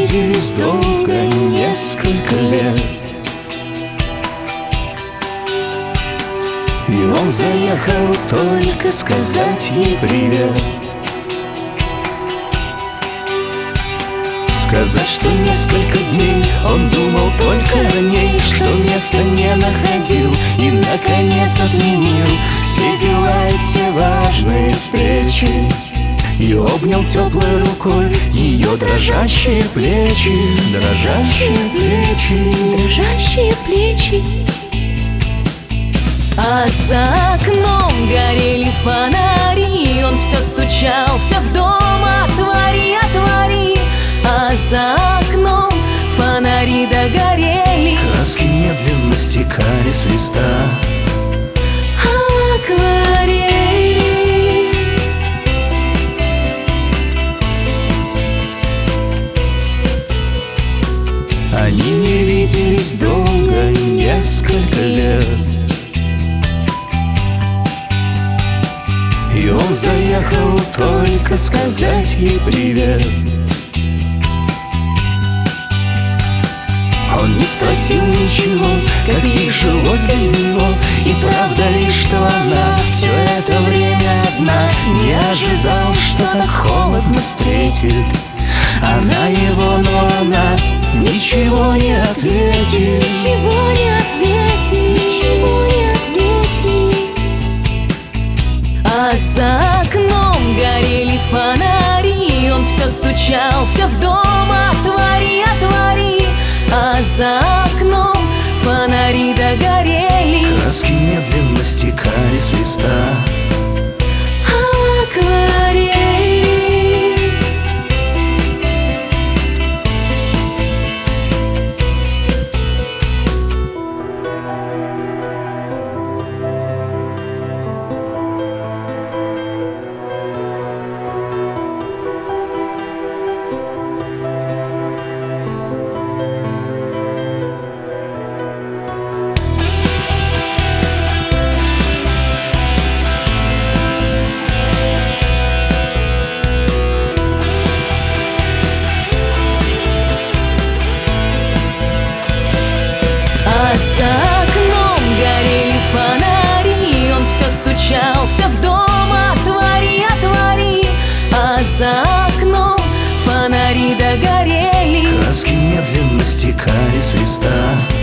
виделись долго, несколько лет. И он заехал только сказать ей привет. Сказать, что несколько дней он думал только о ней, что места не находил и, наконец, отменил все дела и все важные встречи. И обнял теплой рукой ее дрожащие плечи, дрожащие плечи, дрожащие плечи. А за окном горели фонари, он все стучался в дом: отвори, отвори. А за окном фонари догорели, краски медленно стекали с листа акварели. Они не виделись долго, несколько лет. И он заехал только сказать ей привет. Он не спросил ничего, как ей жилось без него. И правда ли, что она все это время одна? Не ожидал, что так холодно встретит она его, но она ничего не ответит. Ничего не ответит, ничего не ответит. А за окном горели фонари, он все стучался в дом: отвори, отвори. А за окном фонари догорели, краски медленно стекали с листа акварели. А за окном горели фонари, он все стучался в дом: отвори, отвори. А за окном фонари догорели, краски медленно стекали с листа